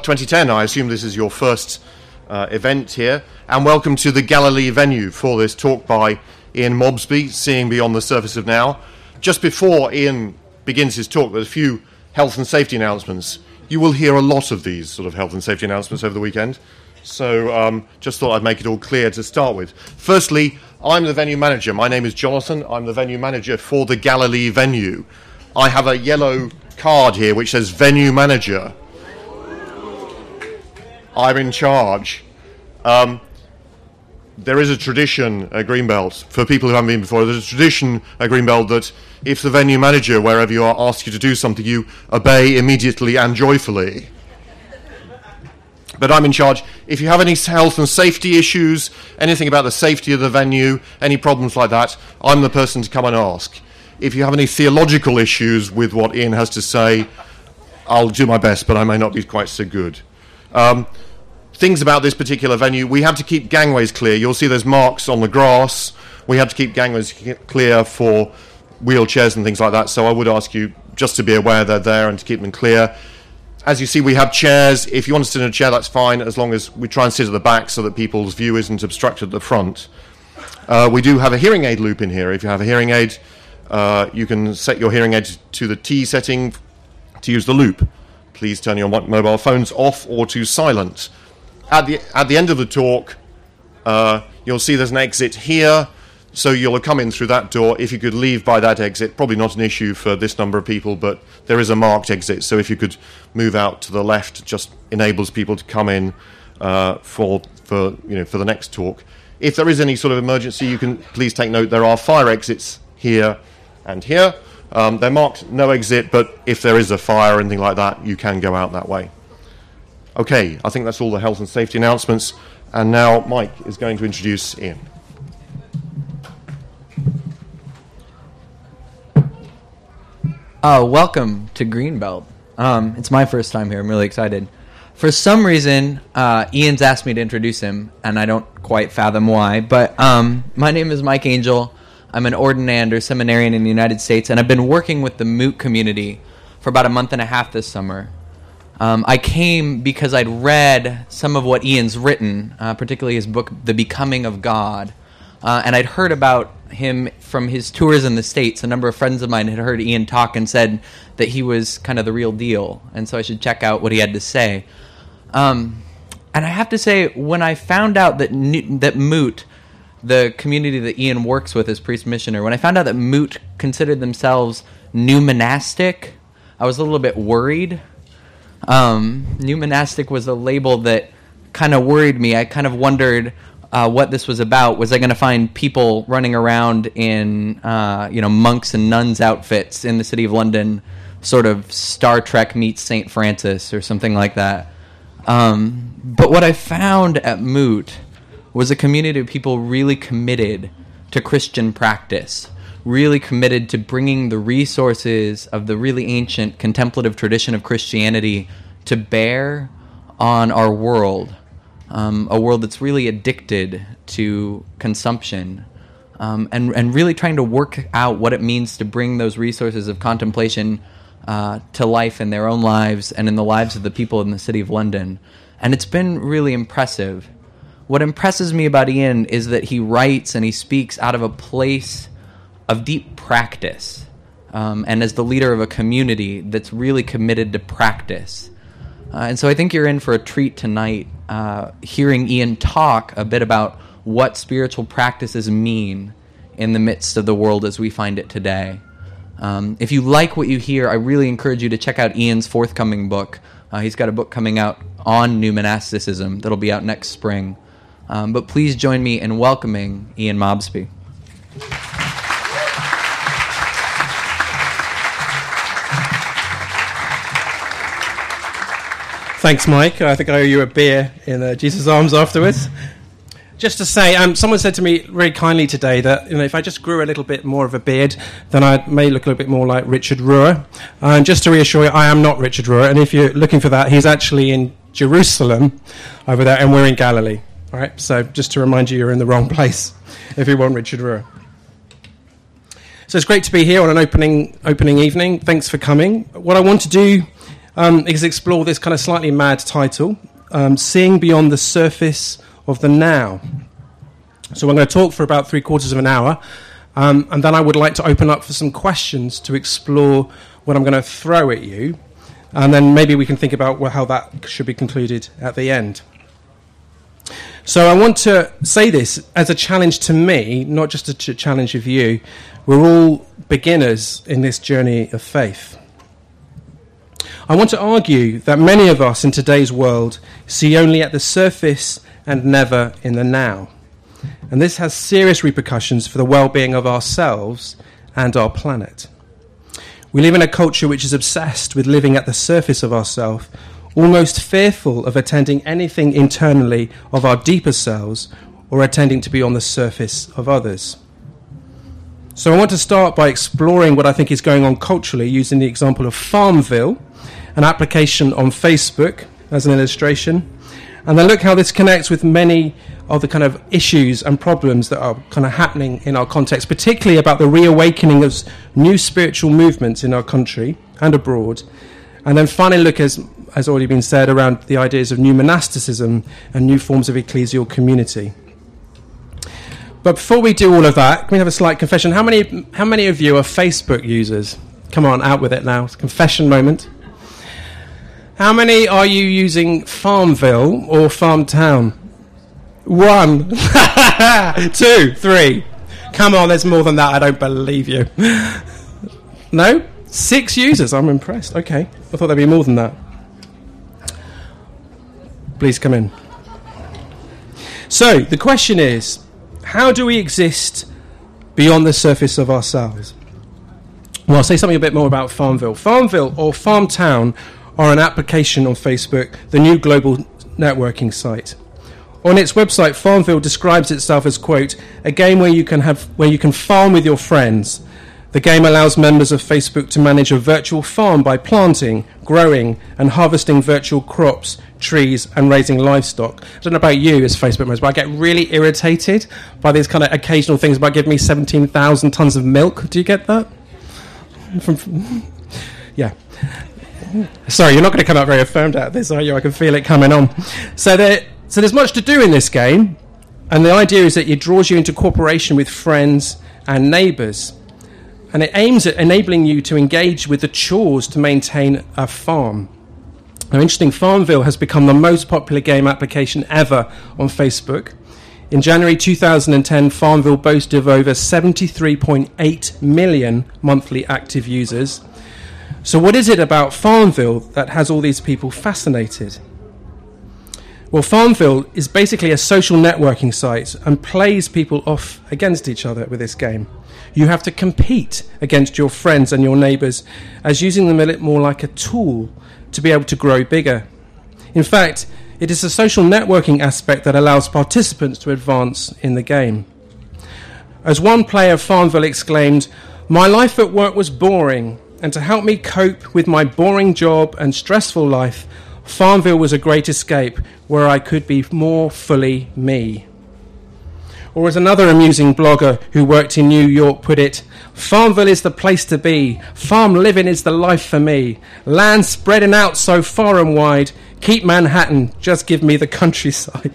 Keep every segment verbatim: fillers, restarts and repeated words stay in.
twenty ten. I assume this is your first uh, event here. And welcome to the Galilee venue for this talk by Ian Mobsby, Seeing Beyond the Surface of Now. Just before Ian begins his talk, there's a few health and safety announcements. You will hear a lot of these sort of health and safety announcements over the weekend. So um, just thought I'd make it all clear to start with. Firstly, I'm the venue manager. My name is Jonathan. I'm the venue manager for the Galilee venue. I have a yellow card here which says venue manager. I'm in charge. Um, there is a tradition at Greenbelt, for people who haven't been before, there's a tradition at Greenbelt that if the venue manager, wherever you are, asks you to do something, you obey immediately and joyfully. But I'm in charge. If you have any health and safety issues, anything about the safety of the venue, any problems like that, I'm the person to come and ask. If you have any theological issues with what Ian has to say, I'll do my best, but I may not be quite so good. Um, things about this particular venue, we have to keep gangways clear. You'll see there's marks on the grass. We have to keep gangways clear for wheelchairs and things like that, so I would ask you just to be aware they're there and to keep them clear. As you see, we have chairs. If you want to sit in a chair, that's fine, as long as we try and sit at the back so that people's view isn't obstructed at the front. Uh, we do have a hearing aid loop in here. If you have a hearing aid, uh, you can set your hearing aid to the T setting to use the loop. Please turn your mobile phones off or to silent. At the at the end of the talk, uh, you'll see there's an exit here, so you'll come in through that door. If you could leave by that exit, probably not an issue for this number of people, but there is a marked exit, so if you could move out to the left, it just enables people to come in uh, for for you know for the next talk. If there is any sort of emergency, you can please take note. There are fire exits here and here. Um, they're marked no exit, but if there is a fire or anything like that, you can go out that way. Okay, I think that's all the health and safety announcements. And now Mike is going to introduce Ian. Uh, welcome to Greenbelt. Um, it's my first time here. I'm really excited. For some reason, uh, Ian's asked me to introduce him, and I don't quite fathom why. But um, my name is Mike Angel. I'm an ordinander seminarian in the United States, and I've been working with the Moot community for about a month and a half this summer. Um, I came because I'd read some of what Ian's written, uh, particularly his book, The Becoming of God, uh, and I'd heard about him from his tours in the States. A number of friends of mine had heard Ian talk and said that he was kind of the real deal, and so I should check out what he had to say. Um, and I have to say, when I found out that New- that Moot, the community that Ian works with as priest missioner, when I found out that Moot considered themselves new monastic, I was a little bit worried. Um, new monastic was a label that kind of worried me. I kind of wondered uh, what this was about. Was I going to find people running around in, uh, you know, monks and nuns outfits in the city of London, sort of Star Trek meets Saint Francis or something like that? Um, but what I found at Moot was a community of people really committed to Christian practice, really committed to bringing the resources of the really ancient contemplative tradition of Christianity to bear on our world, um, a world that's really addicted to consumption, um, and, and really trying to work out what it means to bring those resources of contemplation uh, to life in their own lives and in the lives of the people in the city of London. And it's been really impressive. What impresses me about Ian is that he writes and he speaks out of a place of deep practice, um, and as the leader of a community that's really committed to practice. Uh, and so I think you're in for a treat tonight, uh, hearing Ian talk a bit about what spiritual practices mean in the midst of the world as we find it today. Um, if you like what you hear, I really encourage you to check out Ian's forthcoming book. Uh, he's got a book coming out on new monasticism that'll be out next spring. Um, but please join me in welcoming Ian Mobsby. Thanks, Mike. I think I owe you a beer in uh, Jesus' Arms afterwards. Just to say, um, someone said to me very kindly today that, you know, if I just grew a little bit more of a beard, then I may look a little bit more like Richard Rohr. And just to reassure you, I am not Richard Rohr. And if you're looking for that, he's actually in Jerusalem over there, and we're in Galilee. All right, so just to remind you, you're in the wrong place if you want Richard Rohr. So it's great to be here on an opening opening evening. Thanks for coming. What I want to do um, is explore this kind of slightly mad title, um, Seeing Beyond the Surface of the Now. So I'm going to talk for about three quarters of an hour, um, and then I would like to open up for some questions to explore what I'm going to throw at you, and then maybe we can think about well, how that should be concluded at the end. So I want to say this as a challenge to me, not just a ch- challenge of you. We're all beginners in this journey of faith. I want to argue that many of us in today's world see only at the surface and never in the now. And this has serious repercussions for the well-being of ourselves and our planet. We live in a culture which is obsessed with living at the surface of ourselves, almost fearful of attending anything internally of our deeper selves or attending to be on the surface of others. So I want to start by exploring what I think is going on culturally using the example of Farmville, an application on Facebook as an illustration, and then look how this connects with many of the kind of issues and problems that are kind of happening in our context, particularly about the reawakening of new spiritual movements in our country and abroad. And then finally look, as has already been said, around the ideas of new monasticism and new forms of ecclesial community. But before we do all of that, can we have a slight confession? How many, how many of you are Facebook users? Come on, out with it now. It's a confession moment. How many are you using Farmville or Farmtown? One. Two. Three. Come on, there's more than that. I don't believe you. No? Six users. I'm impressed. Okay. I thought there'd be more than that. Please come in. So, the question is, how do we exist beyond the surface of ourselves? Well, I'll say something a bit more about Farmville. Farmville or Farmtown are an application on Facebook, the new global networking site. On its website, Farmville describes itself as, quote, a game where you can have where you can farm with your friends. The game allows members of Facebook to manage a virtual farm by planting, growing, and harvesting virtual crops, trees, and raising livestock. I don't know about you as Facebook members, but I get really irritated by these kind of occasional things about giving me seventeen thousand tons of milk. Do you get that? From, from, yeah. Sorry, you're not going to come out very affirmed out of this, are you? I can feel it coming on. So there, so there's much to do in this game, and the idea is that it draws you into cooperation with friends and neighbours, and it aims at enabling you to engage with the chores to maintain a farm. Now, interesting, Farmville has become the most popular game application ever on Facebook. In January two thousand ten, Farmville boasted of over seventy-three point eight million monthly active users. So what is it about Farmville that has all these people fascinated? Well, Farmville is basically a social networking site and plays people off against each other with this game. You have to compete against your friends and your neighbours as using them a little more like a tool to be able to grow bigger. In fact, it is the social networking aspect that allows participants to advance in the game. As one player of Farmville exclaimed, "My life at work was boring, and to help me cope with my boring job and stressful life, Farmville was a great escape where I could be more fully me." Or as another amusing blogger who worked in New York put it, "Farmville is the place to be. Farm living is the life for me. Land spreading out so far and wide. Keep Manhattan, just give me the countryside."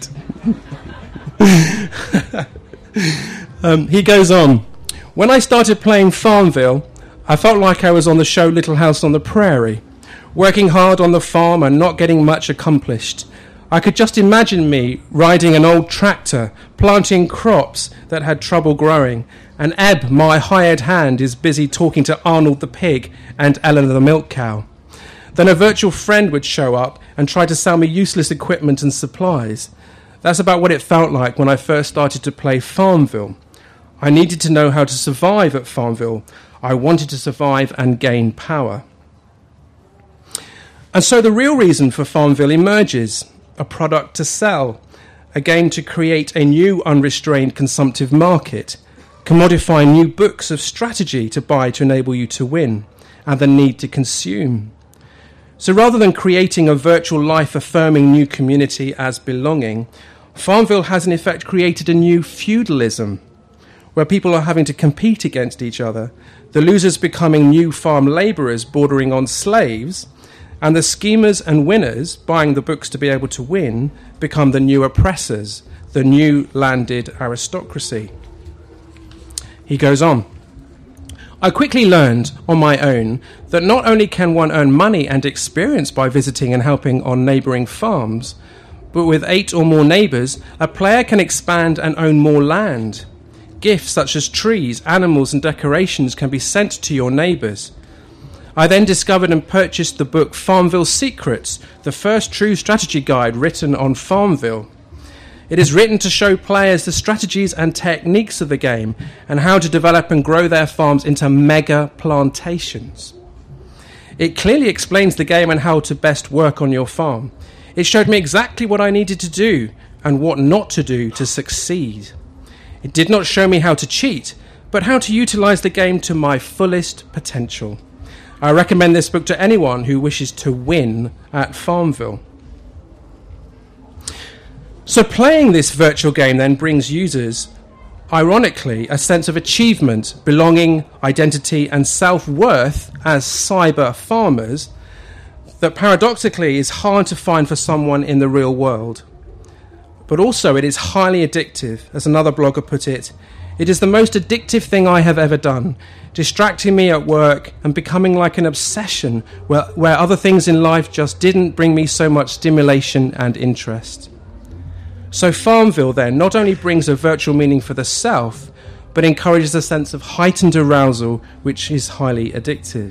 um, he goes on, "When I started playing Farmville, I felt like I was on the show Little House on the Prairie, working hard on the farm and not getting much accomplished. I could just imagine me riding an old tractor, planting crops that had trouble growing, and Eb, my hired hand, is busy talking to Arnold the pig and Ellen the milk cow. Then a virtual friend would show up and try to sell me useless equipment and supplies. That's about what it felt like when I first started to play Farmville. I needed to know how to survive at Farmville. I wanted to survive and gain power." And so the real reason for Farmville emerges: a product to sell, a game to create a new unrestrained consumptive market, commodify new books of strategy to buy to enable you to win, and the need to consume. So rather than creating a virtual life-affirming new community as belonging, Farmville has in effect created a new feudalism, where people are having to compete against each other, the losers becoming new farm labourers bordering on slaves, And the schemers and winners, buying the books to be able to win, become the new oppressors, the new landed aristocracy. He goes on. I quickly learned on my own that not only can one earn money and experience by visiting and helping on neighbouring farms, but with eight or more neighbours, a player can expand and own more land. Gifts such as trees, animals and decorations can be sent to your neighbours. I then discovered and purchased the book Farmville Secrets, the first true strategy guide written on Farmville. It is written to show players the strategies and techniques of the game and how to develop and grow their farms into mega plantations. It clearly explains the game and how to best work on your farm. It showed me exactly what I needed to do and what not to do to succeed. It did not show me how to cheat, but how to utilize the game to my fullest potential. I recommend this book to anyone who wishes to win at Farmville. So playing this virtual game then brings users, ironically, a sense of achievement, belonging, identity and self-worth as cyber farmers that paradoxically is hard to find for someone in the real world. But also it is highly addictive, as another blogger put it. It is the most addictive thing I have ever done, distracting me at work and becoming like an obsession where, where other things in life just didn't bring me so much stimulation and interest. So Farmville then not only brings a virtual meaning for the self, but encourages a sense of heightened arousal, which is highly addictive.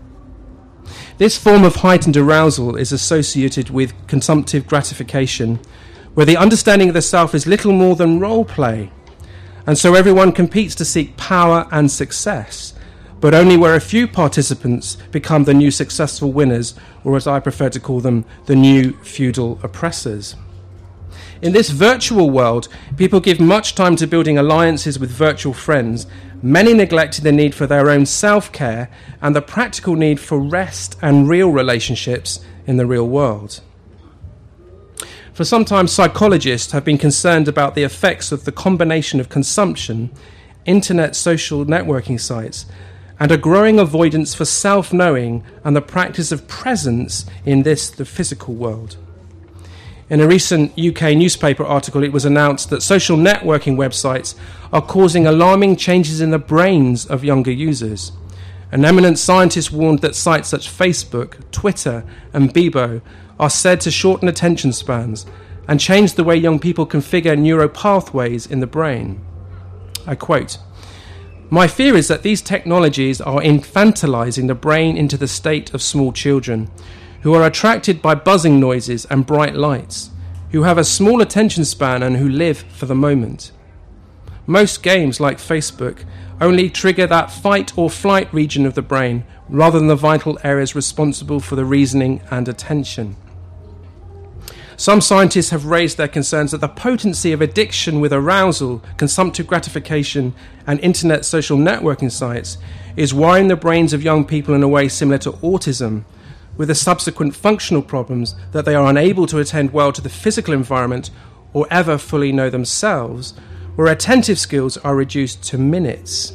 This form of heightened arousal is associated with consumptive gratification, where the understanding of the self is little more than role play. And so everyone competes to seek power and success, but only where a few participants become the new successful winners, or as I prefer to call them, the new feudal oppressors. In this virtual world, people give much time to building alliances with virtual friends, many neglecting the need for their own self-care and the practical need for rest and real relationships in the real world. For some time, psychologists have been concerned about the effects of the combination of consumption, internet social networking sites, and a growing avoidance for self-knowing and the practice of presence in this, the physical world. In a recent U K newspaper article, it was announced that social networking websites are causing alarming changes in the brains of younger users. An eminent scientist warned that sites such as Facebook, Twitter, and Bebo are said to shorten attention spans and change the way young people configure neural pathways in the brain. I quote, "My fear is that these technologies are infantilizing the brain into the state of small children, who are attracted by buzzing noises and bright lights, who have a small attention span and who live for the moment. Most games, like Facebook, only trigger that fight or flight region of the brain rather than the vital areas responsible for the reasoning and attention." Some scientists have raised their concerns that the potency of addiction with arousal, consumptive gratification, and internet social networking sites is wiring the brains of young people in a way similar to autism, with the subsequent functional problems that they are unable to attend well to the physical environment or ever fully know themselves, where attentive skills are reduced to minutes.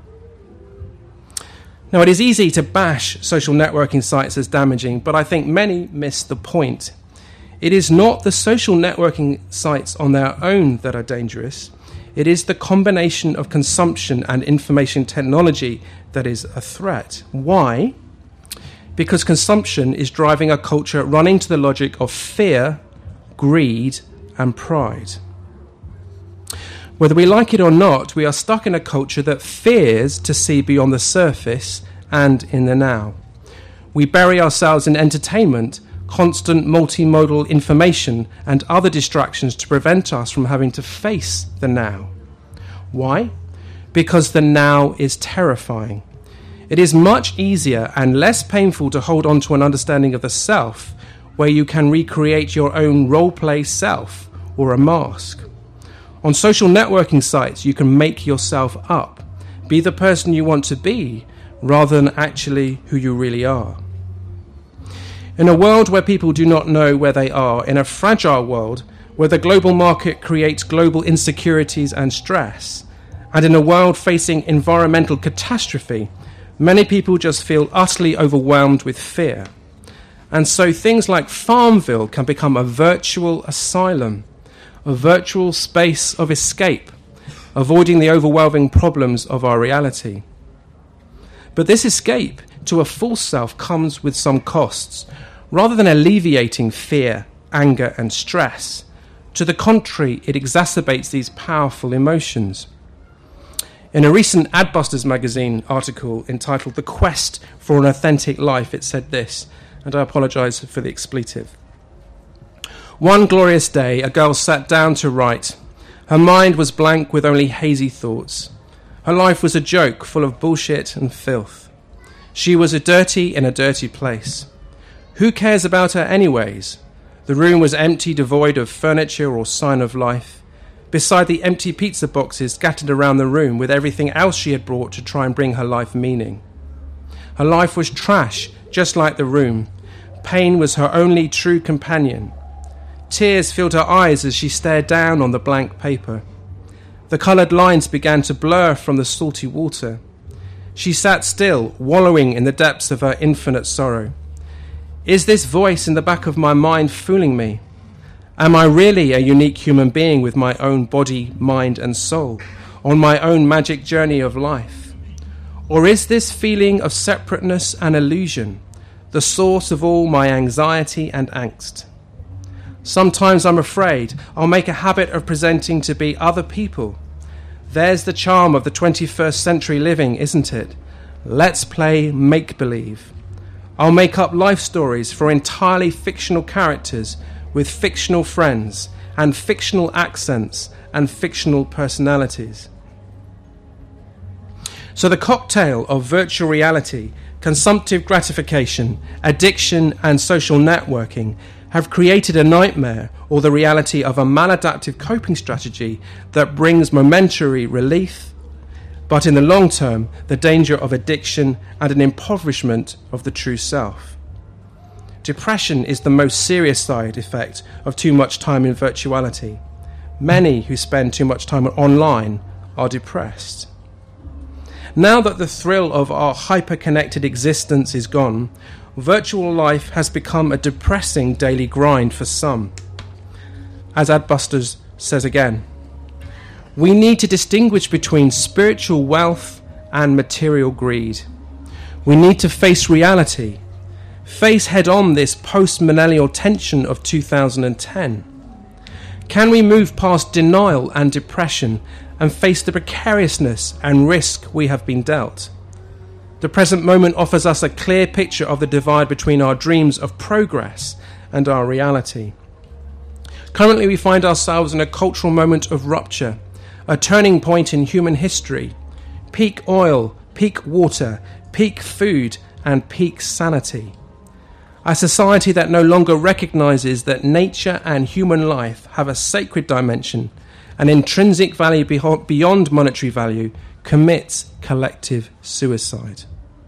Now, it is easy to bash social networking sites as damaging, but I think many miss the point. It is not the social networking sites on their own that are dangerous. It is the combination of consumption and information technology that is a threat. Why? Because consumption is driving a culture running to the logic of fear, greed, and pride. Whether we like it or not, we are stuck in a culture that fears to see beyond the surface and in the now. We bury ourselves in entertainment, constant multimodal information, and other distractions to prevent us from having to face the now. Why? Because the now is terrifying. It is much easier and less painful to hold on to an understanding of the self, where you can recreate your own role-play self or a mask. On social networking sites, you can make yourself up, be the person you want to be, rather than actually who you really are. In a world where people do not know where they are, in a fragile world where the global market creates global insecurities and stress, and in a world facing environmental catastrophe, many people just feel utterly overwhelmed with fear. And so things like Farmville can become a virtual asylum, a virtual space of escape, avoiding the overwhelming problems of our reality. But this escape to a false self comes with some costs. Rather than alleviating fear, anger, and stress, to the contrary, it exacerbates these powerful emotions. In a recent Adbusters magazine article entitled "The Quest for an Authentic Life," it said this, and I apologise for the expletive. One glorious day, a girl sat down to write. Her mind was blank with only hazy thoughts. Her life was a joke full of bullshit and filth. She was a dirty in a dirty place. Who cares about her anyways? The room was empty, devoid of furniture or sign of life. Beside the empty pizza boxes scattered around the room with everything else she had brought to try and bring her life meaning. Her life was trash, just like the room. Pain was her only true companion. Tears filled her eyes as she stared down on the blank paper. The coloured lines began to blur from the salty water. She sat still, wallowing in the depths of her infinite sorrow. Is this voice in the back of my mind fooling me? Am I really a unique human being with my own body, mind, and soul, on my own magic journey of life? Or is this feeling of separateness an illusion, the source of all my anxiety and angst? Sometimes I'm afraid I'll make a habit of presenting to be other people. There's the charm of the twenty-first century living, isn't it? Let's play make-believe. I'll make up life stories for entirely fictional characters with fictional friends and fictional accents and fictional personalities. So the cocktail of virtual reality, consumptive gratification, addiction, and social networking have created a nightmare, or the reality of a maladaptive coping strategy that brings momentary relief, but in the long term, the danger of addiction and an impoverishment of the true self. Depression is the most serious side effect of too much time in virtuality. Many who spend too much time online are depressed. Now that the thrill of our hyper-connected existence is gone, virtual life has become a depressing daily grind for some. As Adbusters says again, we need to distinguish between spiritual wealth and material greed. We need to face reality, face head-on this post-millennial tension of two thousand ten. Can we move past denial and depression and face the precariousness and risk we have been dealt? The present moment offers us a clear picture of the divide between our dreams of progress and our reality. Currently, we find ourselves in a cultural moment of rupture, a turning point in human history. Peak oil, peak water, peak food, and peak sanity. A society that no longer recognizes that nature and human life have a sacred dimension, an intrinsic value beyond monetary value, commits collective suicide.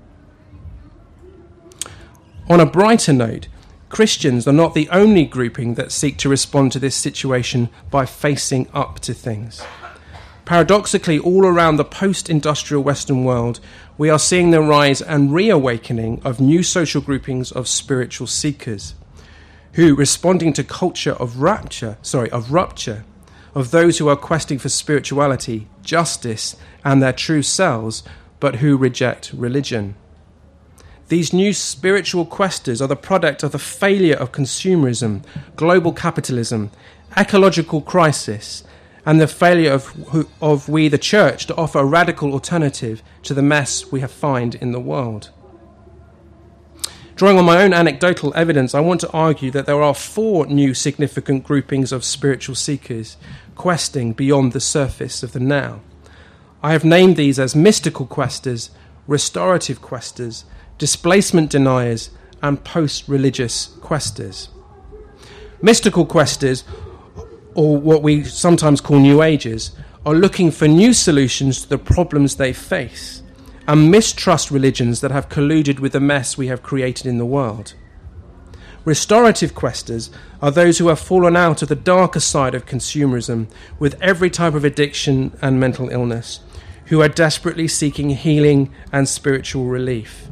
On a brighter note, Christians are not the only grouping that seek to respond to this situation by facing up to things. Paradoxically, all around the post-industrial Western world, we are seeing the rise and reawakening of new social groupings of spiritual seekers, who, responding to culture of rapture, sorry, of rupture, of those who are questing for spirituality, justice, and their true selves, but who reject religion. These new spiritual questers are the product of the failure of consumerism, global capitalism, ecological crisis, and the failure of, of we, the church, to offer a radical alternative to the mess we have found in the world. Drawing on my own anecdotal evidence, I want to argue that there are four new significant groupings of spiritual seekers questing beyond the surface of the now. I have named these as mystical questers, restorative questers, displacement deniers, and post-religious questers. Mystical questers, or what we sometimes call New Agers, are looking for new solutions to the problems they face and mistrust religions that have colluded with the mess we have created in the world. Restorative questers are those who have fallen out of the darker side of consumerism with every type of addiction and mental illness, who are desperately seeking healing and spiritual relief.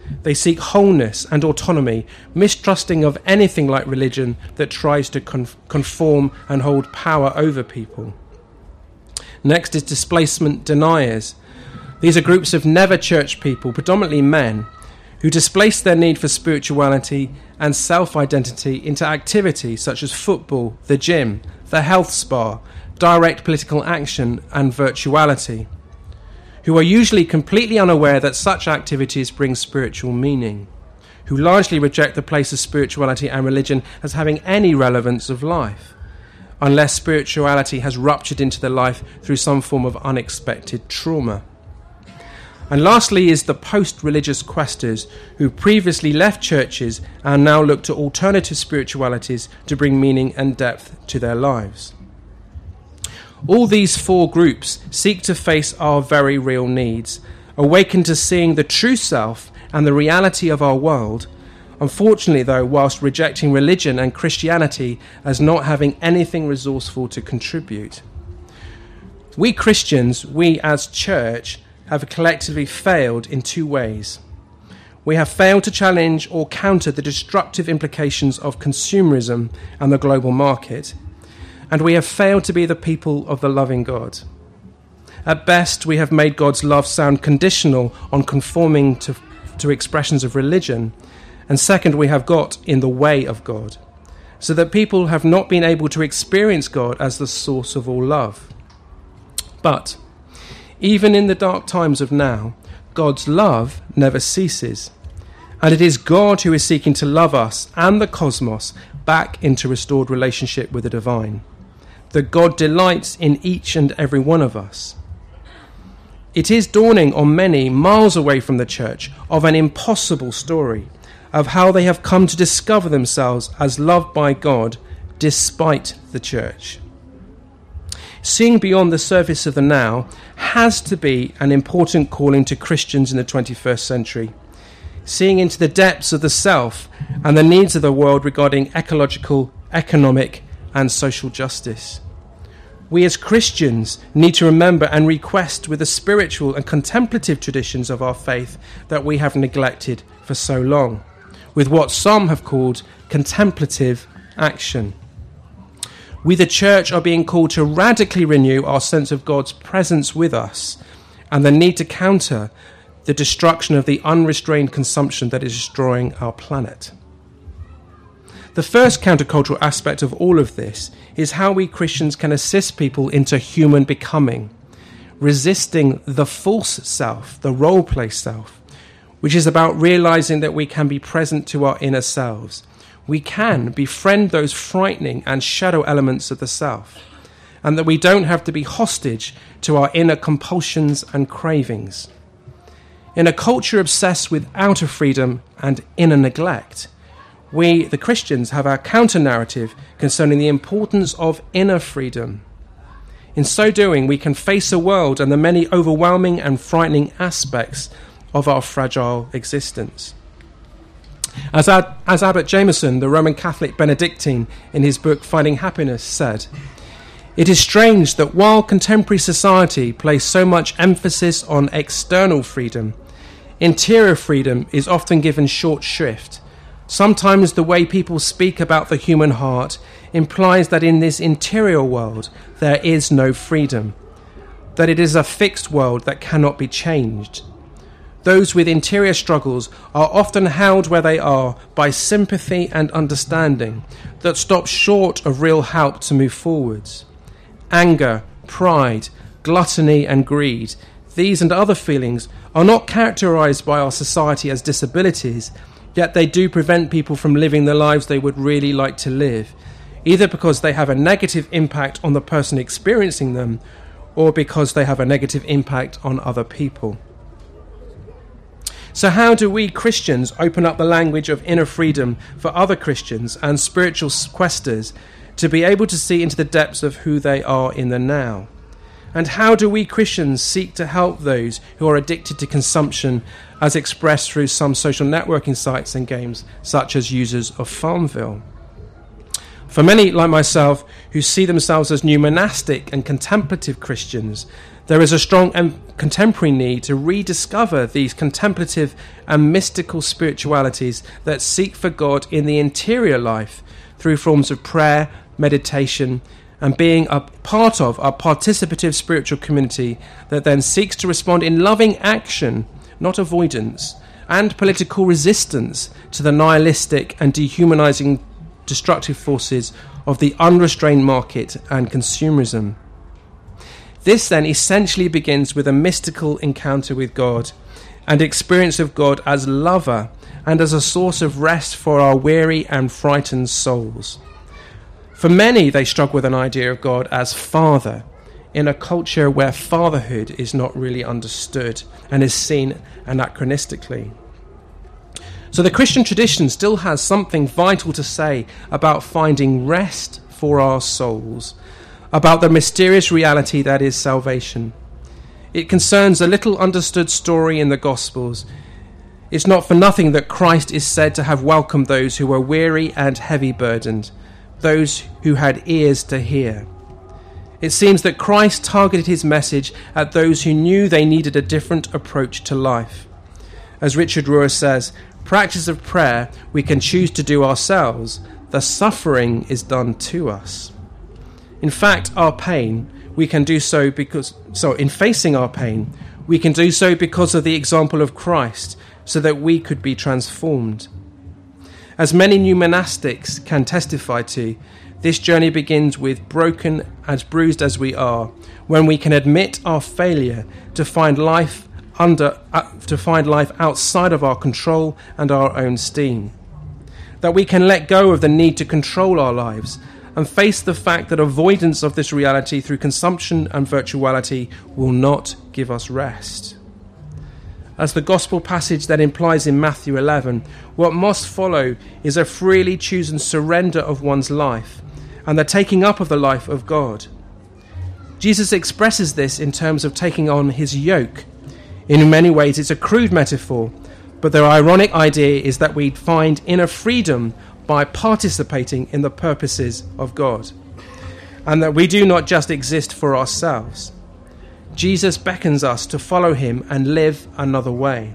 They seek wholeness and autonomy, mistrusting of anything like religion that tries to conf- conform and hold power over people. Next is displacement deniers. These are groups of never church people, predominantly men, who displace their need for spirituality and self-identity into activities such as football, the gym, the health spa, direct political action, and virtuality, who are usually completely unaware that such activities bring spiritual meaning, who largely reject the place of spirituality and religion as having any relevance of life, unless spirituality has ruptured into their life through some form of unexpected trauma. And lastly is the post-religious questers who previously left churches and now look to alternative spiritualities to bring meaning and depth to their lives. All these four groups seek to face our very real needs, awaken to seeing the true self and the reality of our world, unfortunately though, whilst rejecting religion and Christianity as not having anything resourceful to contribute. We Christians, we as church, have collectively failed in two ways. We have failed to challenge or counter the destructive implications of consumerism and the global market, and we have failed to be the people of the loving God. At best, we have made God's love sound conditional on conforming to, to expressions of religion, and second, we have got in the way of God, so that people have not been able to experience God as the source of all love. But even in the dark times of now, God's love never ceases. And it is God who is seeking to love us and the cosmos back into restored relationship with the divine. That God delights in each and every one of us. It is dawning on many miles away from the church of an impossible story of how they have come to discover themselves as loved by God despite the church. Seeing beyond the surface of the now has to be an important calling to Christians in the twenty-first century. Seeing into the depths of the self and the needs of the world regarding ecological, economic, and social justice. We as Christians need to remember and request with the spiritual and contemplative traditions of our faith that we have neglected for so long, with what some have called contemplative action. We, the church, are being called to radically renew our sense of God's presence with us and the need to counter the destruction of the unrestrained consumption that is destroying our planet. The first countercultural aspect of all of this is how we Christians can assist people into human becoming, resisting the false self, the role-play self, which is about realizing that we can be present to our inner selves. We can befriend those frightening and shadow elements of the self, and that we don't have to be hostage to our inner compulsions and cravings. In a culture obsessed with outer freedom and inner neglect, we, the Christians, have our counter-narrative concerning the importance of inner freedom. In so doing, we can face a world and the many overwhelming and frightening aspects of our fragile existence. As, Ad, as Abbot Jameson, the Roman Catholic Benedictine, in his book Finding Happiness said, "It is strange that while contemporary society places so much emphasis on external freedom, interior freedom is often given short shrift. Sometimes the way people speak about the human heart implies that in this interior world there is no freedom, that it is a fixed world that cannot be changed. Those with interior struggles are often held where they are by sympathy and understanding that stops short of real help to move forwards. Anger, pride, gluttony and greed, these and other feelings are not characterized by our society as disabilities, yet they do prevent people from living the lives they would really like to live, either because they have a negative impact on the person experiencing them or because they have a negative impact on other people." So how do we Christians open up the language of inner freedom for other Christians and spiritual questers to be able to see into the depths of who they are in the now? And how do we Christians seek to help those who are addicted to consumption as expressed through some social networking sites and games, such as users of Farmville? For many, like myself, who see themselves as new monastic and contemplative Christians, There is a strong and contemporary need to rediscover these contemplative and mystical spiritualities that seek for God in the interior life through forms of prayer, meditation, and being a part of a participative spiritual community that then seeks to respond in loving action, not avoidance, and political resistance to the nihilistic and dehumanizing destructive forces of the unrestrained market and consumerism. This then essentially begins with a mystical encounter with God and experience of God as lover and as a source of rest for our weary and frightened souls. For many, they struggle with an idea of God as Father in a culture where fatherhood is not really understood and is seen anachronistically. So the Christian tradition still has something vital to say about finding rest for our souls, about the mysterious reality that is salvation. It concerns a little understood story in the Gospels. It's not for nothing that Christ is said to have welcomed those who were weary and heavy burdened, those who had ears to hear. It seems that Christ targeted his message at those who knew they needed a different approach to life. As Richard Rohr says, practice of prayer we can choose to do ourselves. The suffering is done to us. In fact, our pain, we can do so because, so in facing our pain, we can do so because of the example of Christ, so that we could be transformed. As many new monastics can testify to, this journey begins with broken and bruised as we are, when we can admit our failure to find life under, uh, to find life outside of our control and our own steam. That we can let go of the need to control our lives and face the fact that avoidance of this reality through consumption and virtuality will not give us rest. As the gospel passage that implies in Matthew eleven, what must follow is a freely chosen surrender of one's life and the taking up of the life of God. Jesus expresses this in terms of taking on his yoke. In many ways, it's a crude metaphor, but the ironic idea is that we find inner freedom by participating in the purposes of God, and that we do not just exist for ourselves. Jesus beckons us to follow him and live another way.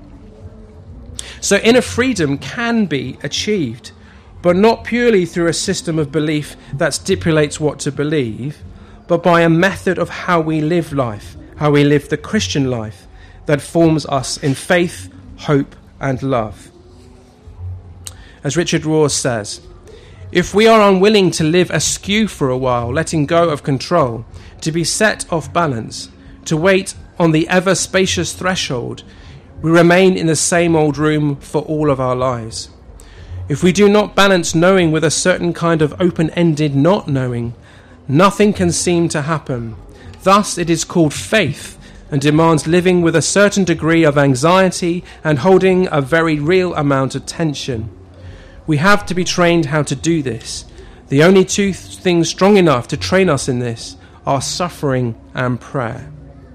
So inner freedom can be achieved, but not purely through a system of belief that stipulates what to believe, but by a method of how we live life, how we live the Christian life that forms us in faith, hope, and love. As Richard Rohr says, if we are unwilling to live askew for a while, letting go of control, to be set off balance, to wait on the ever-spacious threshold, we remain in the same old room for all of our lives. If we do not balance knowing with a certain kind of open-ended not knowing, nothing can seem to happen. Thus it is called faith, and demands living with a certain degree of anxiety and holding a very real amount of tension. We have to be trained how to do this. The only two th- things strong enough to train us in this are suffering and prayer.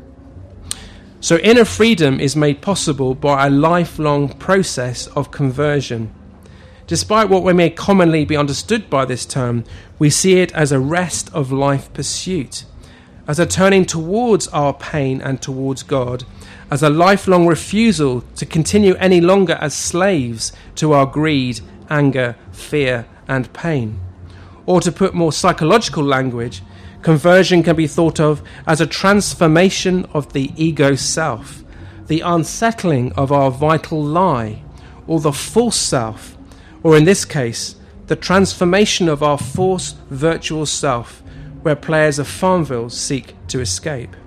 So inner freedom is made possible by a lifelong process of conversion. Despite what may commonly be understood by this term, we see it as a rest of life pursuit, as a turning towards our pain and towards God, as a lifelong refusal to continue any longer as slaves to our greed, anger, fear, and pain. Or to put more psychological language, conversion can be thought of as a transformation of the ego self, the unsettling of our vital lie, or the false self, or in this case, the transformation of our false virtual self, where players of Farmville seek to escape.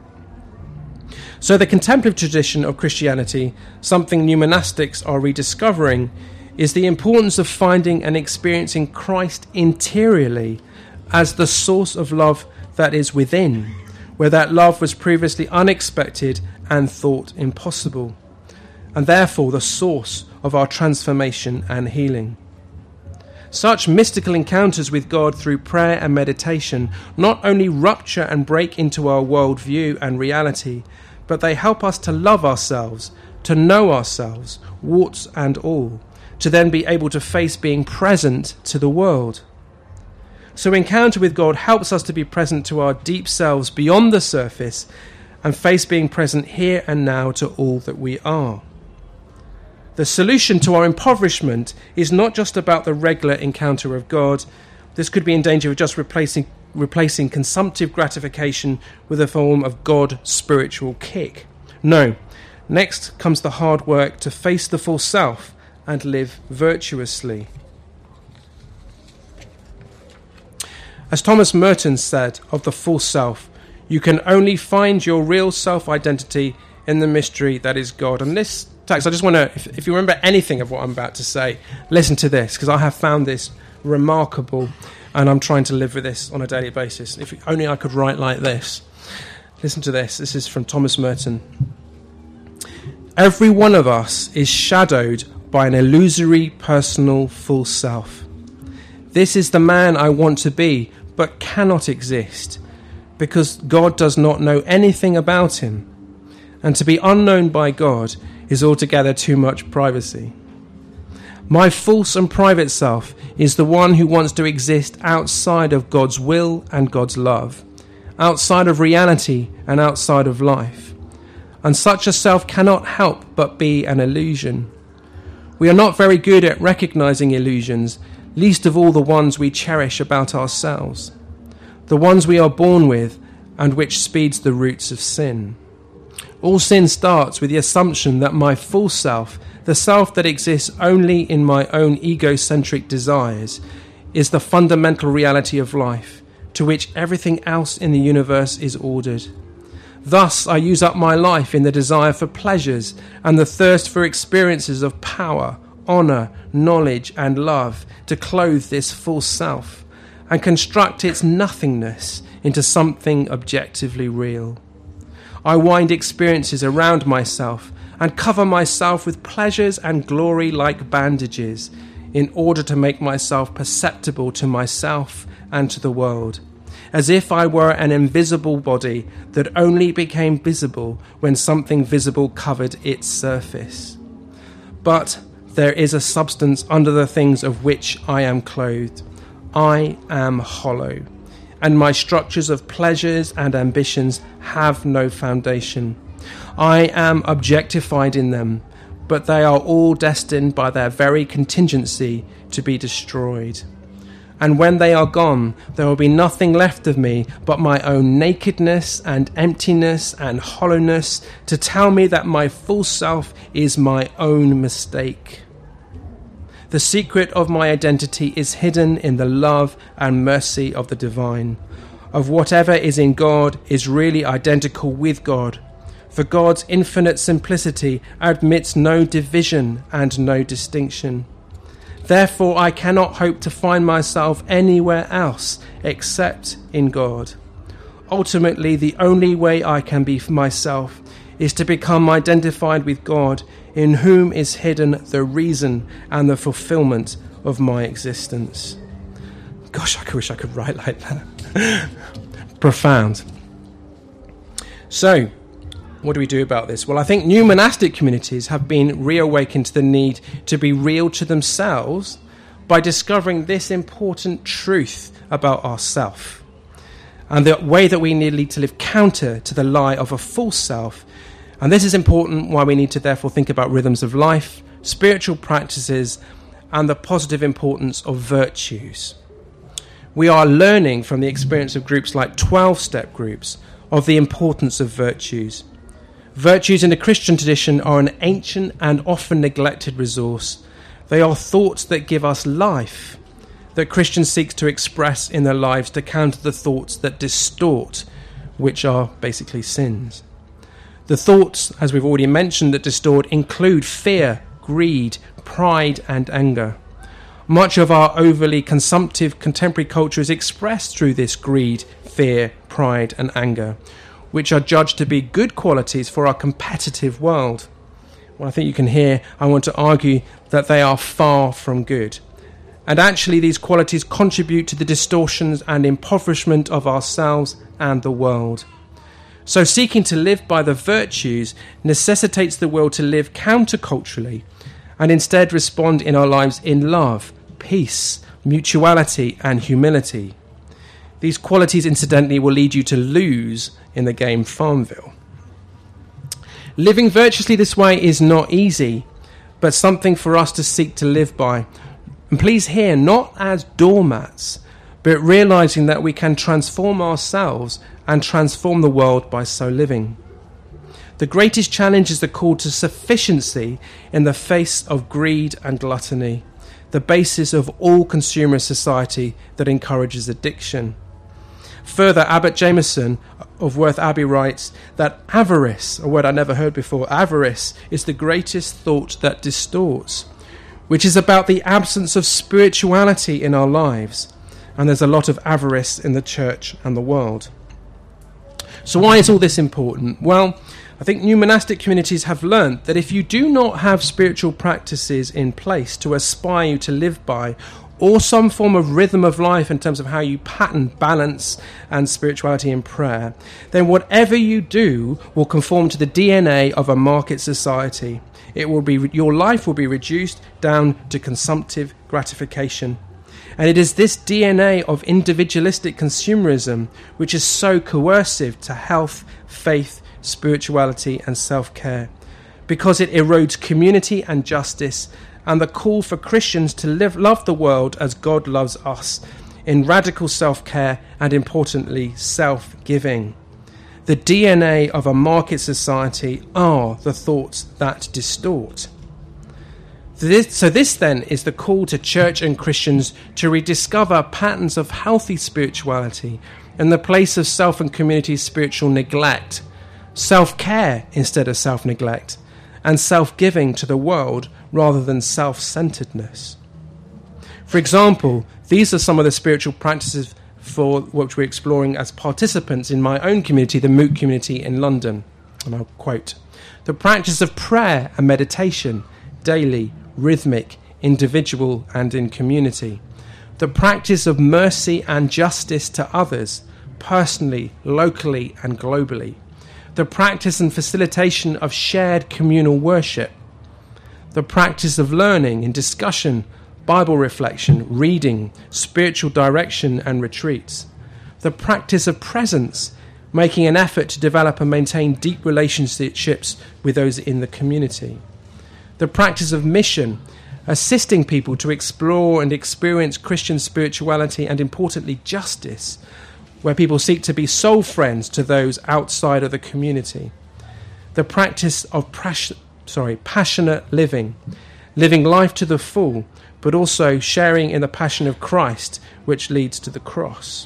So the contemplative tradition of Christianity, something new monastics are rediscovering, is the importance of finding and experiencing Christ interiorly as the source of love that is within, where that love was previously unexpected and thought impossible, and therefore the source of our transformation and healing. Such mystical encounters with God through prayer and meditation not only rupture and break into our worldview and reality, but they help us to love ourselves, to know ourselves, warts and all, to then be able to face being present to the world. So encounter with God helps us to be present to our deep selves beyond the surface, and face being present here and now to all that we are. The solution to our impoverishment is not just about the regular encounter of God. This could be in danger of just replacing replacing consumptive gratification with a form of God spiritual kick. No, next comes the hard work to face the full self and live virtuously. As Thomas Merton said of the full self, you can only find your real self-identity in the mystery that is God. And this text, I just want to, if, if you remember anything of what I'm about to say, listen to this, because I have found this remarkable, and I'm trying to live with this on a daily basis. If only I could write like this. Listen to this. This is from Thomas Merton. Every one of us is shadowed by an illusory personal full self. This is the man I want to be, but cannot exist, because God does not know anything about him, and to be unknown by God is altogether too much privacy. My false and private self is the one who wants to exist outside of God's will and God's love, outside of reality and outside of life. And such a self cannot help but be an illusion. We are not very good at recognizing illusions, least of all the ones we cherish about ourselves, the ones we are born with and which speeds the roots of sin. All sin starts with the assumption that my full self, the self that exists only in my own egocentric desires, is the fundamental reality of life, to which everything else in the universe is ordered. Thus, I use up my life in the desire for pleasures and the thirst for experiences of power, honour, knowledge and love to clothe this full self and construct its nothingness into something objectively real. I wind experiences around myself and cover myself with pleasures and glory like bandages in order to make myself perceptible to myself and to the world, as if I were an invisible body that only became visible when something visible covered its surface. But there is a substance under the things of which I am clothed. I am hollow, and my structures of pleasures and ambitions have no foundation. I am objectified in them, but they are all destined by their very contingency to be destroyed. And when they are gone, there will be nothing left of me but my own nakedness and emptiness and hollowness to tell me that my full self is my own mistake. The secret of my identity is hidden in the love and mercy of the divine, of whatever is in God is really identical with God, for God's infinite simplicity admits no division and no distinction. Therefore, I cannot hope to find myself anywhere else except in God. Ultimately, the only way I can be myself is to become identified with God, in whom is hidden the reason and the fulfillment of my existence. Gosh, I wish I could write like that. Profound. So, what do we do about this? Well, I think new monastic communities have been reawakened to the need to be real to themselves by discovering this important truth about ourself, and the way that we need to live counter to the lie of a false self. And this is important why we need to therefore think about rhythms of life, spiritual practices, and the positive importance of virtues. We are learning from the experience of groups like twelve-step groups of the importance of virtues. Virtues in the Christian tradition are an ancient and often neglected resource. They are thoughts that give us life, that Christians seek to express in their lives to counter the thoughts that distort, which are basically sins. The thoughts, as we've already mentioned, that distort include fear, greed, pride, and anger. Much of our overly consumptive contemporary culture is expressed through this greed, fear, pride, and anger, which are judged to be good qualities for our competitive world. Well, I think you can hear I want to argue that they are far from good. And actually, these qualities contribute to the distortions and impoverishment of ourselves and the world. So seeking to live by the virtues necessitates the will to live counterculturally and instead respond in our lives in love, peace, mutuality, and humility. These qualities, incidentally, will lead you to lose in the game Farmville. Living virtuously this way is not easy, but something for us to seek to live by. And please hear, not as doormats, but realizing that we can transform ourselves and transform the world by so living. The greatest challenge is the call to sufficiency in the face of greed and gluttony, the basis of all consumer society that encourages addiction. Further, Abbot Jameson of Worth Abbey writes that avarice, a word I never heard before, avarice is the greatest thought that distorts, which is about the absence of spirituality in our lives. And there's a lot of avarice in the church and the world. So why is all this important? Well, I think new monastic communities have learned that if you do not have spiritual practices in place to aspire you to live by, or some form of rhythm of life in terms of how you pattern balance and spirituality in prayer, then whatever you do will conform to the D N A of a market society. It will be, your life will be reduced down to consumptive gratification. And it is this D N A of individualistic consumerism which is so coercive to health, faith, spirituality and self-care, because it erodes community and justice and the call for Christians to live, love the world as God loves us, in radical self-care and, importantly, self-giving. The D N A of a market society are the thoughts that distort. This, so this then is the call to church and Christians to rediscover patterns of healthy spirituality in the place of self and community spiritual neglect, self-care instead of self-neglect, and self-giving to the world rather than self-centeredness. For example, these are some of the spiritual practices for which we're exploring as participants in my own community, the Moot community in London. And I'll quote, "The practice of prayer and meditation, daily, rhythmic, individual and in community. The practice of mercy and justice to others, personally, locally and globally. The practice and facilitation of shared communal worship. The practice of learning and discussion, Bible reflection, reading, spiritual direction and retreats. The practice of presence, making an effort to develop and maintain deep relationships with those in the community. The practice of mission, assisting people to explore and experience Christian spirituality and, importantly, justice, where people seek to be soul friends to those outside of the community. The practice of pras- sorry, passionate living, living life to the full, but also sharing in the passion of Christ, which leads to the cross.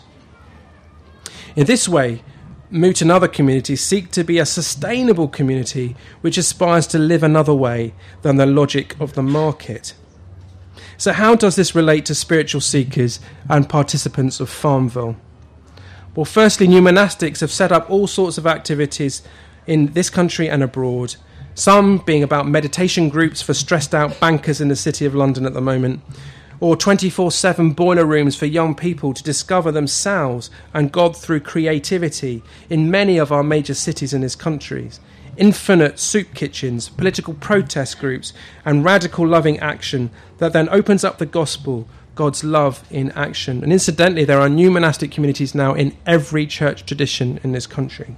In this way, Moot and other communities seek to be a sustainable community which aspires to live another way than the logic of the market. So how does this relate to spiritual seekers and participants of Farmville? Well, firstly, new monastics have set up all sorts of activities in this country and abroad, some being about meditation groups for stressed out bankers in the City of London at the moment, or twenty-four seven boiler rooms for young people to discover themselves and God through creativity in many of our major cities in this country, infinite soup kitchens, political protest groups, and radical loving action that then opens up the gospel, God's love in action. And incidentally, there are new monastic communities now in every church tradition in this country.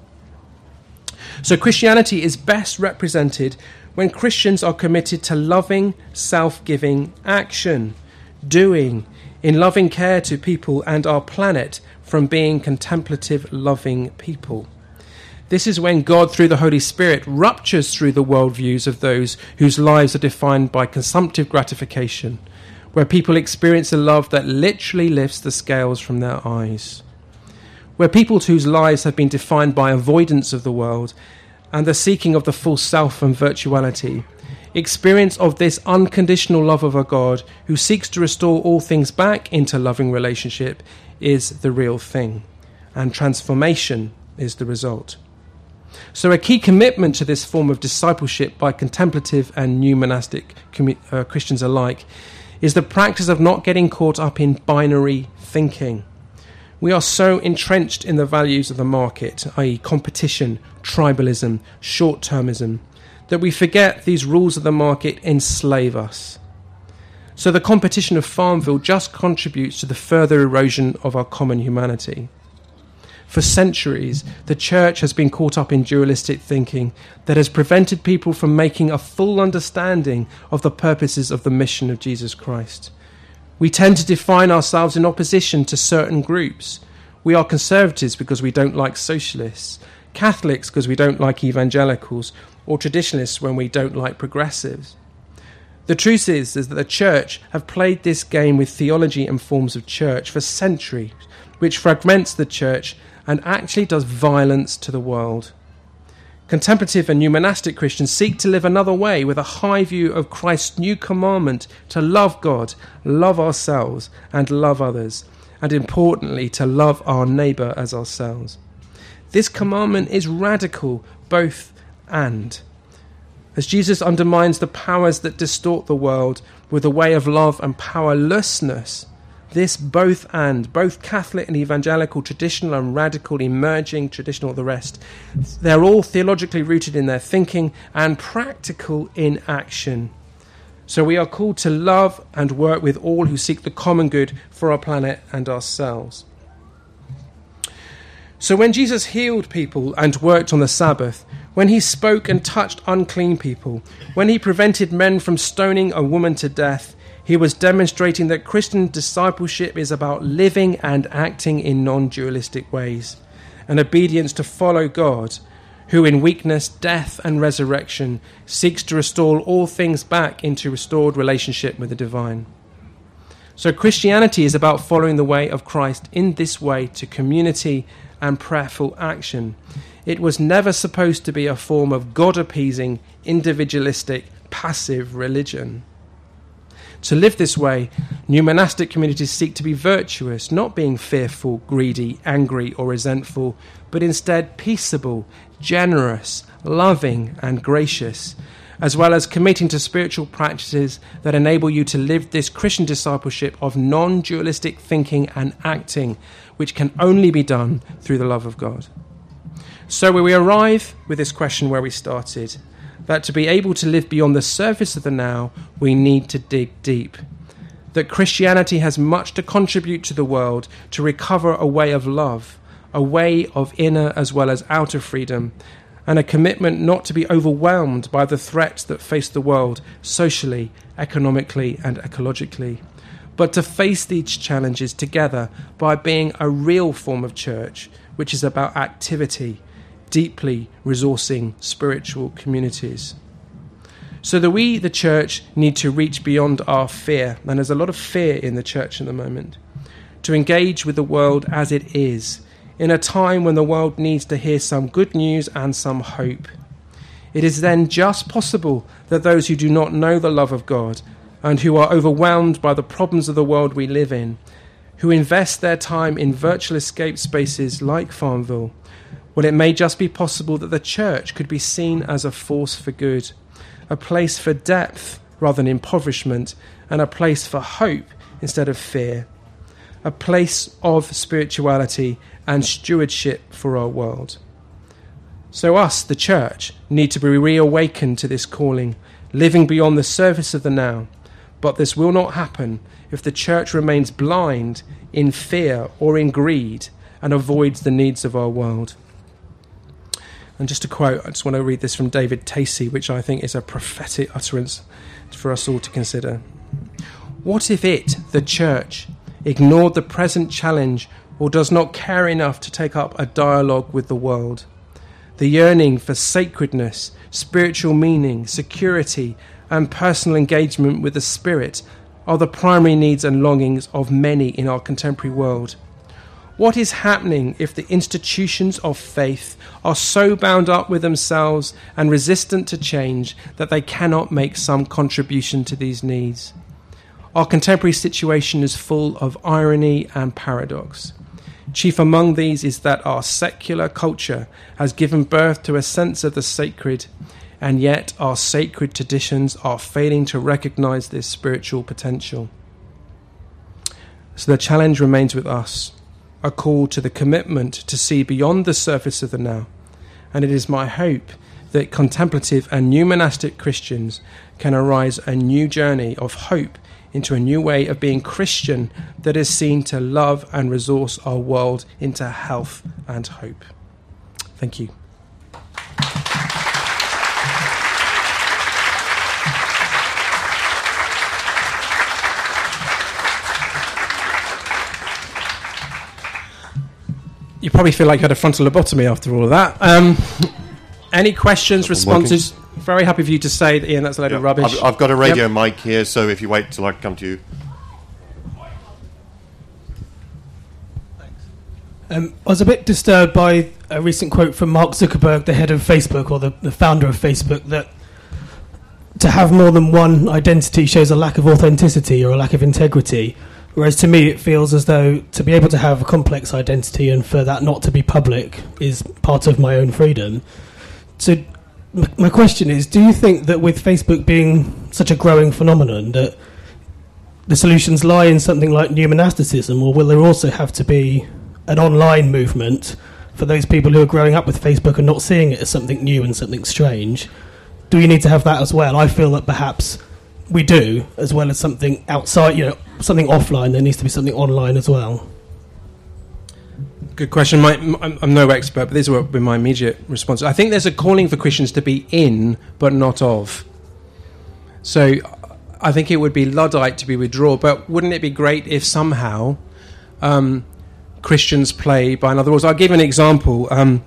So Christianity is best represented when Christians are committed to loving, self-giving action, doing, in loving care to people and our planet from being contemplative, loving people. This is when God, through the Holy Spirit, ruptures through the worldviews of those whose lives are defined by consumptive gratification, where people experience a love that literally lifts the scales from their eyes, where people whose lives have been defined by avoidance of the world and the seeking of the full self and virtuality, experience of this unconditional love of a God who seeks to restore all things back into loving relationship is the real thing, and transformation is the result. So a key commitment to this form of discipleship by contemplative and new monastic commu- uh, Christians alike is the practice of not getting caught up in binary thinking. We are so entrenched in the values of the market, that is competition, tribalism, short-termism, that we forget these rules of the market enslave us. So the competition of Farmville just contributes to the further erosion of our common humanity. For centuries, the church has been caught up in dualistic thinking that has prevented people from making a full understanding of the purposes of the mission of Jesus Christ. We tend to define ourselves in opposition to certain groups. We are conservatives because we don't like socialists, Catholics because we don't like evangelicals, or traditionalists when we don't like progressives. The truth is, is that the church have played this game with theology and forms of church for centuries, which fragments the church and actually does violence to the world. Contemplative and new monastic Christians seek to live another way with a high view of Christ's new commandment to love God, love ourselves, and love others, and importantly, to love our neighbour as ourselves. This commandment is radical, both and. As Jesus undermines the powers that distort the world with a way of love and powerlessness, this both and, both Catholic and evangelical, traditional and radical, emerging, traditional, the rest, they're all theologically rooted in their thinking and practical in action. So we are called to love and work with all who seek the common good for our planet and ourselves. So when Jesus healed people and worked on the Sabbath, when he spoke and touched unclean people, when he prevented men from stoning a woman to death, he was demonstrating that Christian discipleship is about living and acting in non-dualistic ways, an obedience to follow God, who in weakness, death and resurrection seeks to restore all things back into restored relationship with the divine. So Christianity is about following the way of Christ in this way to community and prayerful action. It was never supposed to be a form of God-appeasing, individualistic, passive religion. To live this way, new monastic communities seek to be virtuous, not being fearful, greedy, angry, or resentful, but instead peaceable, generous, loving, and gracious, as well as committing to spiritual practices that enable you to live this Christian discipleship of non-dualistic thinking and acting, which can only be done through the love of God. So we arrive with this question where we started, that to be able to live beyond the surface of the now, we need to dig deep. That Christianity has much to contribute to the world to recover a way of love, a way of inner as well as outer freedom, and a commitment not to be overwhelmed by the threats that face the world socially, economically, and ecologically, but to face these challenges together by being a real form of church, which is about activity, deeply resourcing spiritual communities. So that we, the church, need to reach beyond our fear, and there's a lot of fear in the church at the moment, to engage with the world as it is, in a time when the world needs to hear some good news and some hope. It is then just possible that those who do not know the love of God and who are overwhelmed by the problems of the world we live in, who invest their time in virtual escape spaces like Farmville, well, it may just be possible that the church could be seen as a force for good, a place for depth rather than impoverishment, and a place for hope instead of fear, a place of spirituality and stewardship for our world. So us, the church, need to be reawakened to this calling, living beyond the surface of the now. But this will not happen if the church remains blind in fear or in greed and avoids the needs of our world. And just to quote, I just want to read this from David Tacey, which I think is a prophetic utterance for us all to consider. What if it, the church, ignored the present challenge or does not care enough to take up a dialogue with the world? The yearning for sacredness, spiritual meaning, security, and personal engagement with the Spirit are the primary needs and longings of many in our contemporary world. What is happening if the institutions of faith are so bound up with themselves and resistant to change that they cannot make some contribution to these needs? Our contemporary situation is full of irony and paradox. Chief among these is that our secular culture has given birth to a sense of the sacred, and yet our sacred traditions are failing to recognize this spiritual potential. So the challenge remains with us, a call to the commitment to see beyond the surface of the now. And it is my hope that contemplative and new monastic Christians can arise a new journey of hope into a new way of being Christian that is seen to love and resource our world into health and hope. Thank you. You probably feel like you had a frontal lobotomy after all of that. Um, any questions, responses? Very happy for you to say that, Ian, that's a load Yeah, of rubbish. I've, I've got a radio Yep. mic here, so if you wait till I come to you. Um, I was a bit disturbed by a recent quote from Mark Zuckerberg, the head of Facebook, or the, the founder of Facebook, that to have more than one identity shows a lack of authenticity or a lack of integrity. Whereas to me, it feels as though to be able to have a complex identity and for that not to be public is part of my own freedom. So m- my question is, do you think that with Facebook being such a growing phenomenon, that the solutions lie in something like new monasticism, or will there also have to be an online movement for those people who are growing up with Facebook and not seeing it as something new and something strange? Do you need to have that as well? I feel that perhaps we do, as well as something outside, you know, something offline. There needs to be something online as well. Good question. My, I'm, I'm no expert, but these would be my immediate response. I think there's a calling for Christians to be in, but not of. So I think it would be Luddite to be withdrawn, but wouldn't it be great if somehow um, Christians play by another rules? I'll give an example. Um,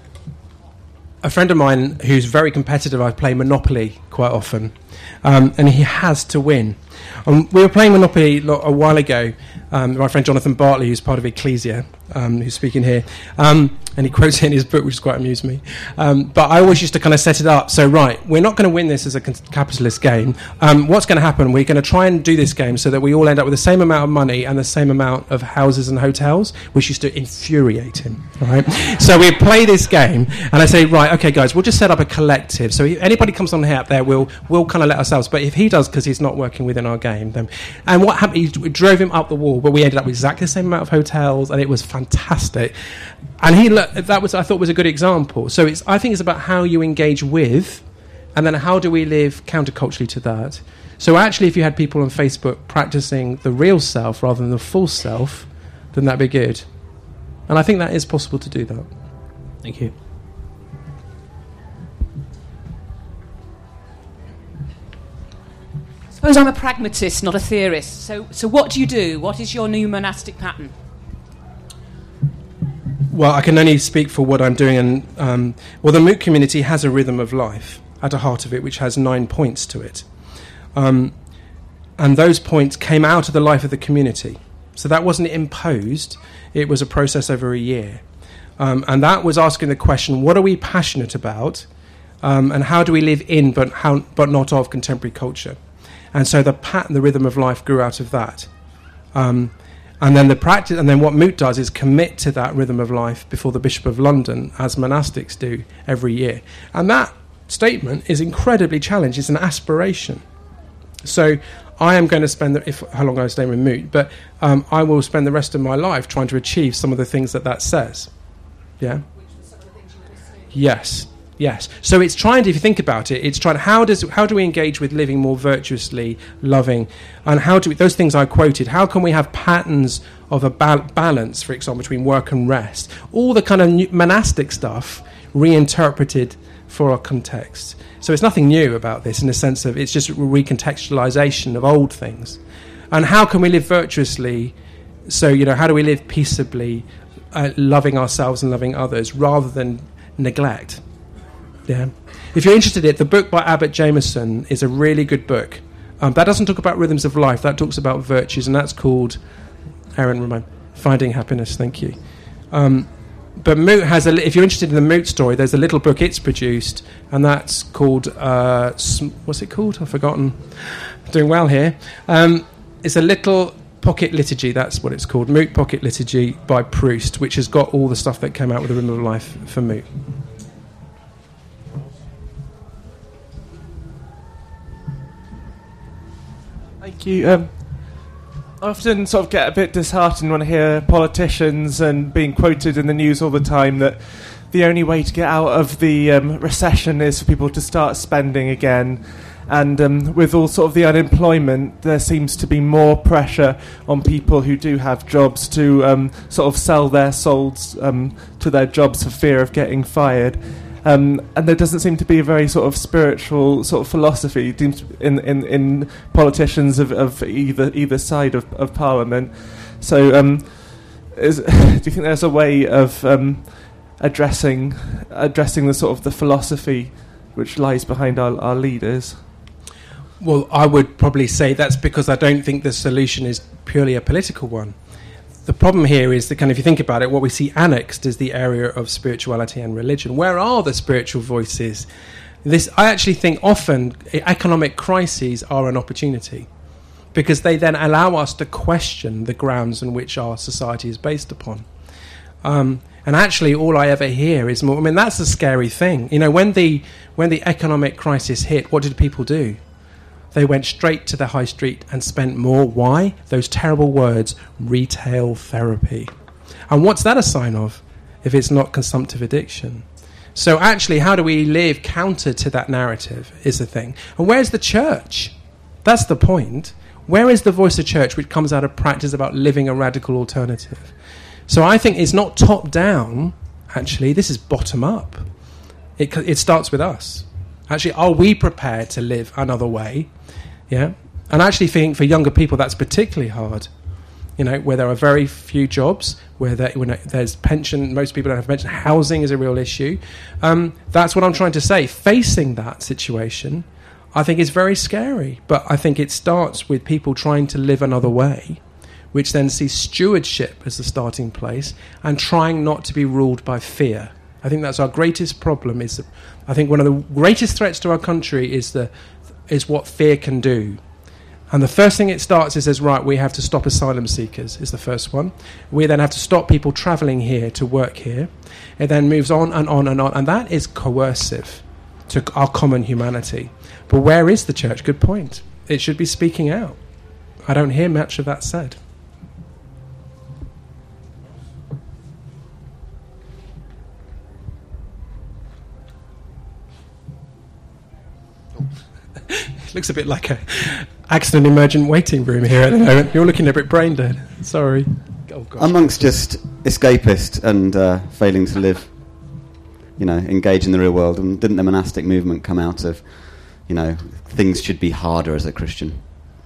a friend of mine who's very competitive, I play Monopoly quite often, um, and he has to win. Um, we were playing Monopoly lo- a while ago. Um, my friend Jonathan Bartley, who's part of Ecclesia, um, who's speaking here, um, and he quotes it in his book, which has quite amused me. Um, but I always used to kind of set it up. So, right, we're not going to win this as a capitalist game. Um, what's going to happen? We're going to try and do this game so that we all end up with the same amount of money and the same amount of houses and hotels, which used to infuriate him. Right? So we play this game, and I say, right, okay, guys, we'll just set up a collective. So if anybody comes on here up there, we'll we'll kind of let ourselves. But if he does, because he's not working within our game, then and what happened? He we drove him up the wall, but we ended up with exactly the same amount of hotels, and it was fantastic. And he that was I thought was a good example. So it's I think it's about how you engage with, and then how do we live counterculturally to that. So actually, if you had people on Facebook practicing the real self rather than the false self, then that'd be good. And I think that is possible to do that. Thank you. I suppose I'm a pragmatist, not a theorist. So, so what do you do? What is your new monastic pattern? Well, I can only speak for what I'm doing. And um, well, the Moot community has a rhythm of life at the heart of it, which has nine points to it. Um, and those points came out of the life of the community. So that wasn't imposed. It was a process over a year. Um, and that was asking the question, what are we passionate about? Um, and how do we live in but, how, but not of contemporary culture? And so the pattern, the rhythm of life grew out of that. Um, and then the practice, and then what Moot does is commit to that rhythm of life before the Bishop of London, as monastics do every year. And that statement is incredibly challenging. It's an aspiration. So I am going to spend, the, if how long I stay with Moot, but um, I will spend the rest of my life trying to achieve some of the things that that says. Yeah? Yes. Yes. So it's trying to, if you think about it, it's trying, how does how do we engage with living more virtuously, loving, and how do we, those things I quoted, how can we have patterns of a ba- balance, for example, between work and rest? All the kind of new, monastic stuff reinterpreted for our context. So it's nothing new about this in the sense of it's just a recontextualization of old things. And how can we live virtuously? So, you know, how do we live peaceably, uh, loving ourselves and loving others rather than neglect? Yeah. If you're interested in it, the book by Abbott Jameson is a really good book. Um, that doesn't talk about rhythms of life. That talks about virtues, and that's called, Aaron, remind, Finding Happiness. Thank you. Um, but Moot has a. If you're interested in the Moot story, there's a little book it's produced, and that's called. Uh, sm- what's it called? I've forgotten. I'm doing well here. Um, it's a little pocket liturgy. That's what it's called. Moot Pocket Liturgy by Proust, which has got all the stuff that came out with the Rhythm of Life for Moot. Thank you. Um, I often sort of get a bit disheartened when I hear politicians and being quoted in the news all the time that the only way to get out of the um, recession is for people to start spending again. And um, with all sort of the unemployment, there seems to be more pressure on people who do have jobs to um, sort of sell their souls um, to their jobs for fear of getting fired. Um, and there doesn't seem to be a very sort of spiritual sort of philosophy in in, in politicians of, of either either side of, of Parliament. So, um, is, do you think there's a way of um, addressing addressing the sort of the philosophy which lies behind our, our leaders? Well, I would probably say that's because I don't think the solution is purely a political one. The problem here is that, kind of, if you think about it, what we see annexed is the area of spirituality and religion. Where are the spiritual voices? This, I actually think often economic crises are an opportunity, because they then allow us to question the grounds on which our society is based upon. Um, and actually, all I ever hear is more. I mean, that's the scary thing. You know, when the when the economic crisis hit, what did people do? They went straight to the high street and spent more. Why? Those terrible words, retail therapy. And what's that a sign of, if it's not consumptive addiction? So actually, how do we live counter to that narrative is the thing. And where's the church? That's the point. Where is the voice of church which comes out of practice about living a radical alternative? So I think it's not top-down, actually. This is bottom-up. It, it starts with us. Actually, are we prepared to live another way? Yeah, and I actually think for younger people that's particularly hard. You know, where there are very few jobs, where there, when there's pension, most people don't have pension. Housing is a real issue. Um, that's what I'm trying to say. Facing that situation, I think is very scary. But I think it starts with people trying to live another way, which then sees stewardship as the starting place, and trying not to be ruled by fear. I think that's our greatest problem. Is I think one of the greatest threats to our country is the is what fear can do. And the first thing it starts is says, right, we have to stop asylum seekers, is the first one. We then have to stop people travelling here to work here. It then moves on and on and on, and that is coercive to our common humanity. But where is the church? Good point. It should be speaking out. I don't hear much of that said. It looks a bit like a accident emergent waiting room here at the moment. You're looking a bit brain dead. Sorry. Oh, gosh. Amongst just escapist and uh, failing to live, you know, engage in the real world, and didn't the monastic movement come out of, you know, things should be harder as a Christian?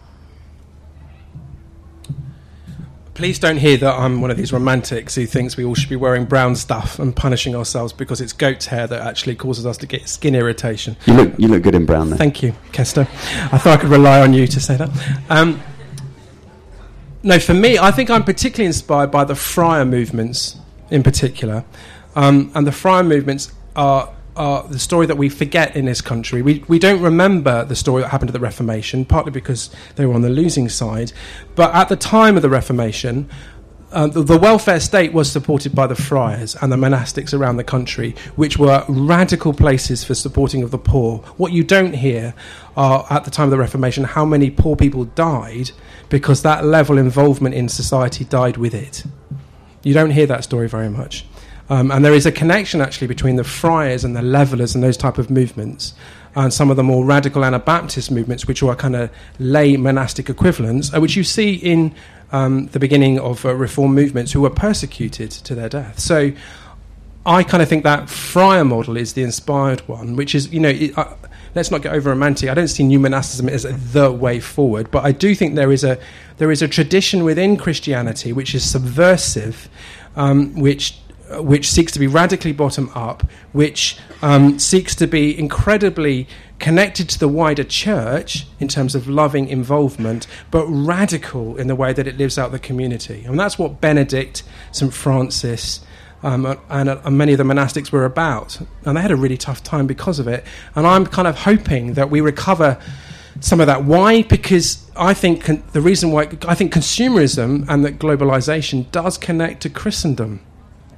Please don't hear that I'm one of these romantics who thinks we all should be wearing brown stuff and punishing ourselves because it's goat's hair that actually causes us to get skin irritation. You look, you look good in brown there. Thank you, Kester. I thought I could rely on you to say that. Um, no, for me, I think I'm particularly inspired by the friar movements in particular. Um, and the friar movements are... are the story that we forget in this country. We we don't remember the story that happened at the Reformation, partly because they were on the losing side. But at the time of the Reformation, uh, the, the welfare state was supported by the friars and the monastics around the country, which were radical places for supporting of the poor. What you don't hear are, at the time of the Reformation, how many poor people died because that level of involvement in society died with it. You don't hear that story very much. Um, and there is a connection, actually, between the friars and the levellers and those type of movements and some of the more radical Anabaptist movements, which are kind of lay monastic equivalents, uh, which you see in um, the beginning of uh, reform movements who were persecuted to their death. So I kind of think that friar model is the inspired one, which is, you know, it, uh, let's not get over romantic. I don't see new monasticism as the way forward, but I do think there is a there is a tradition within Christianity which is subversive, um, which which seeks to be radically bottom-up, which um, seeks to be incredibly connected to the wider church in terms of loving involvement, but radical in the way that it lives out the community. And that's what Benedict, Saint Francis, um, and, uh, and many of the monastics were about. And they had a really tough time because of it. And I'm kind of hoping that we recover some of that. Why? Because I think con- the reason why... I think consumerism and that globalisation does connect to Christendom.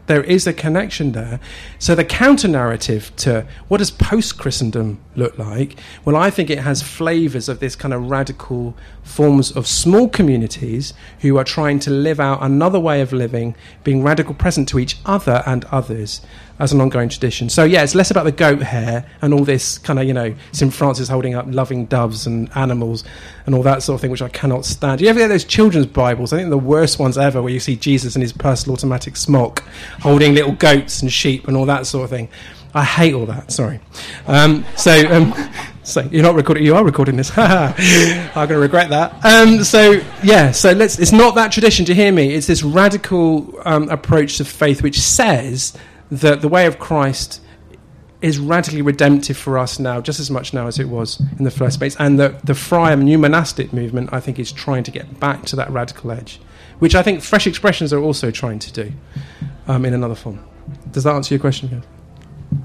there is a connection there. So the counter-narrative to what does post-Christendom look like? Well, I think it has flavours of this kind of radical forms of small communities who are trying to live out another way of living, being radical present to each other and others as an ongoing tradition. So, yeah, it's less about the goat hair and all this kind of, you know, Saint Francis holding up loving doves and animals and all that sort of thing, which I cannot stand. Do you ever get those children's Bibles? I think the worst ones ever, where you see Jesus in his personal automatic smock holding little goats and sheep and all that sort of thing. I hate all that, sorry. Um, so, um, so you're not recording, you are recording this. I'm going to regret that. Um, so, yeah, so let's, it's not that tradition, to hear me. It's this radical um, approach to faith which says that the way of Christ is radically redemptive for us now, just as much now as it was in the first place. And the, the Friar new monastic movement, I think, is trying to get back to that radical edge, which I think Fresh Expressions are also trying to do um, in another form. Does that answer your question? Yeah.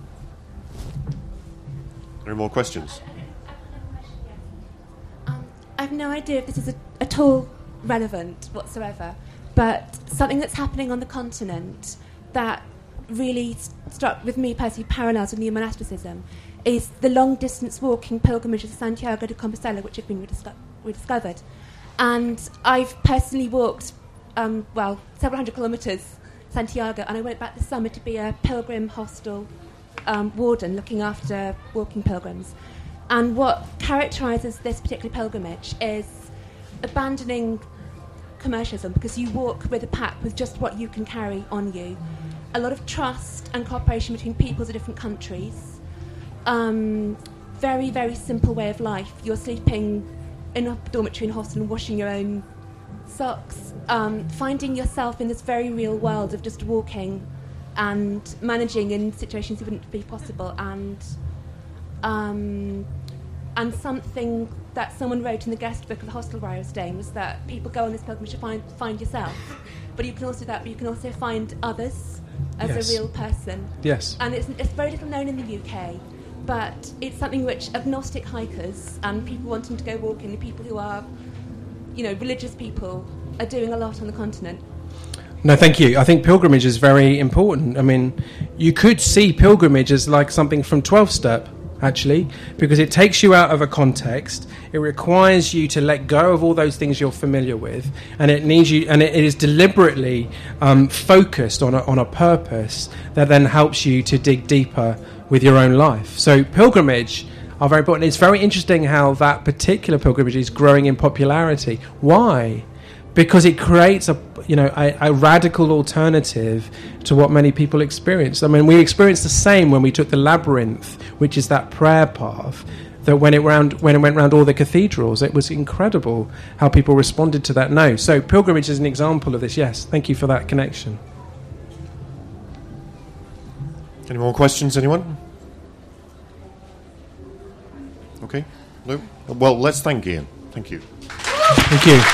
Any more questions? Um, I have no idea if this is a, at all relevant whatsoever, but something that's happening on the continent that really struck with me personally parallels with new monasticism is the long-distance walking pilgrimages of Santiago de Compostela, which have been redisco- rediscovered. And I've personally walked, um, well, several hundred kilometres Santiago, and I went back this summer to be a pilgrim hostel um, warden looking after walking pilgrims. And what characterises this particular pilgrimage is abandoning commercialism, because you walk with a pack with just what you can carry on you. A lot of trust and cooperation between peoples of different countries. Um, very, very simple way of life. You're sleeping in a dormitory in a hostel and washing your own socks. Um, finding yourself in this very real world of just walking and managing in situations that wouldn't be possible. And um, and something that someone wrote in the guest book of the hostel where I was staying was that people go on this pilgrimage to find, find yourself. But you can also do that, but you can also find others as Yes. a real person. Yes. And it's, it's very little known in the U K, but it's something which agnostic hikers and people wanting to go walking, the people who are, you know, religious people, are doing a lot on the continent. No, thank you. I think pilgrimage is very important. I mean, you could see pilgrimage as like something from twelve-step, actually, because it takes you out of a context. It requires you to let go of all those things you're familiar with, and it needs you, and it, it is deliberately um, focused on a, on a purpose that then helps you to dig deeper with your own life. So pilgrimage are very important. It's very interesting how that particular pilgrimage is growing in popularity. Why? Because it creates a, you know, a, a radical alternative to what many people experience. I mean, we experienced the same when we took the labyrinth, which is that prayer path. That when it round when it went round all the cathedrals, it was incredible how people responded to that. No, so pilgrimage is an example of this. Yes, thank you for that connection. Any more questions, anyone? Okay, no. Well, let's thank Ian. Thank you. Thank you.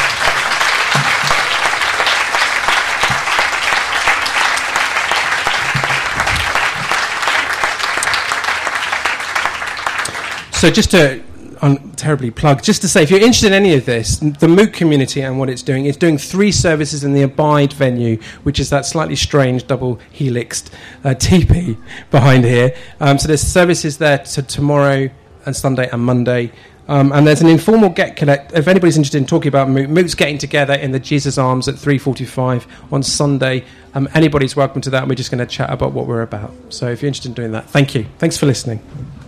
So just to um, terribly plug, just to say, if you're interested in any of this, the Moot community and what it's doing, it's doing three services in the Abide venue, which is that slightly strange double helixed uh, teepee behind here. Um, so there's services there to tomorrow and Sunday and Monday. Um, and there's an informal get collect. If anybody's interested in talking about Moot, Moot's getting together in the Jesus Arms at three forty-five on Sunday. Um, anybody's welcome to that, and we're just going to chat about what we're about. So if you're interested in doing that, thank you. Thanks for listening.